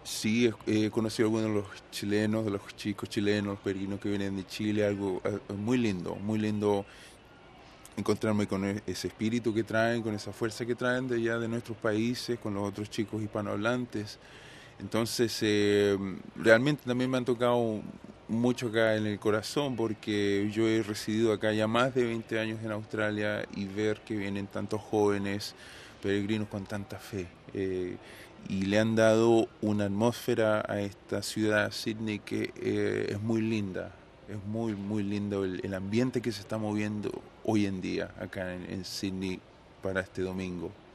Sí, he conocido a algunos de los chilenos, de los chicos chilenos, los peregrinos que vienen de Chile, algo muy lindo encontrarme con ese espíritu que traen, con esa fuerza que traen de allá de nuestros países, con los otros chicos hispanohablantes. Entonces, realmente también me han tocado mucho acá en el corazón porque yo he residido acá ya más de 20 años en Australia y ver que vienen tantos jóvenes peregrinos con tanta fe y le han dado una atmósfera a esta ciudad, Sydney, que es muy linda. Es muy lindo el ambiente que se está moviendo hoy en día acá en Sydney para este domingo.